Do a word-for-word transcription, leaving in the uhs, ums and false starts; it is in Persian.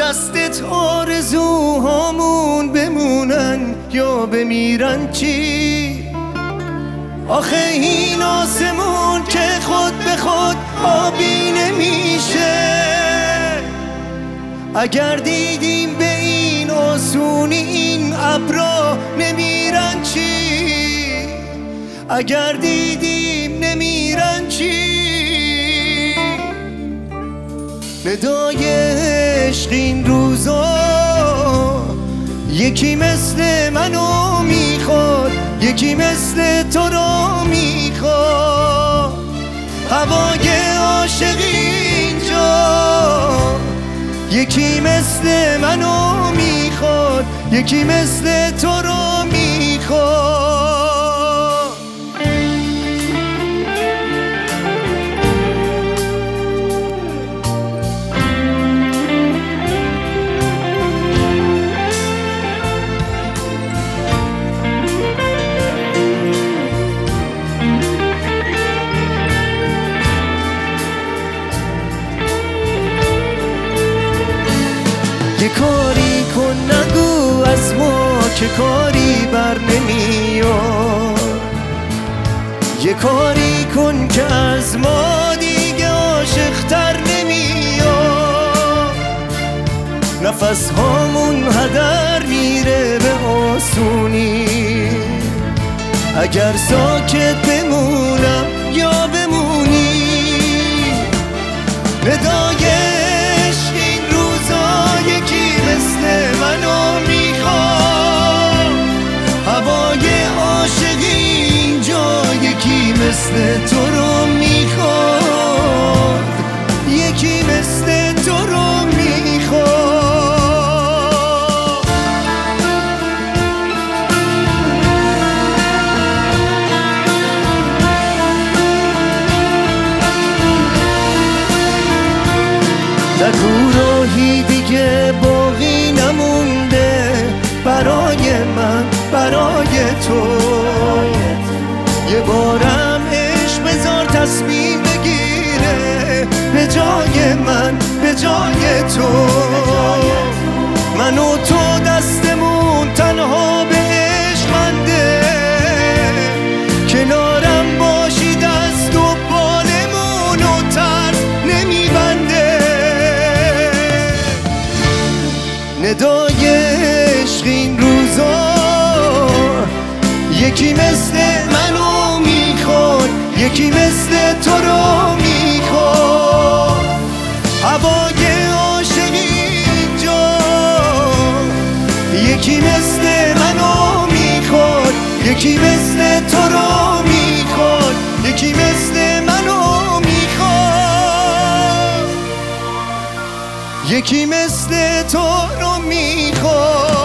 دستت آرزوهامون بمونن یا بمیرن چی؟ آخه این آسمون که خود به خود آبی نمیشه. اگر دیدیم به این آسونی این ابرا نمیرن چی؟ اگر دیدیم نمیرن چی؟ ندای عشق این روزا یکی مثل منو میخواد، یکی مثل تو رو میخواد. هوای عاشقی اینجا یکی مثل منو میخواد، یکی مثل تو رو میخواد. یه کاری کن نگو از ما که کاری بر نمیاد. یه کاری کن که از ما دیگه عاشق‌تر نمیاد. نفس هامون هدر میره به آسونی. اگر ساکت بمونم یا بمونی. ندای عشق این روزا یکی مثل منو میخواد. هوای عاشقی اینجا یکی مثل تو رو میخواد، یکی مثل تو رو میخواد. نگو راهی دیگه باقی نمونده برای من، برای تو. یه بارم عشق بذار تصمیم بگیره به جای من، به جای تو. من و تو دستمون تنها به عشق منده. کنارم باشی دست و بالمون و ترس نمیبنده. ندای عشق این روزا یکی مثل منو میخواد، یکی مثل تو رو میخواد. هوای عاشقی اینجا یکی مثل منو میخواد، یکی مثل تو رو میخواد، یکی مثل منو میخواد، یکی مثل تو رو میخواد.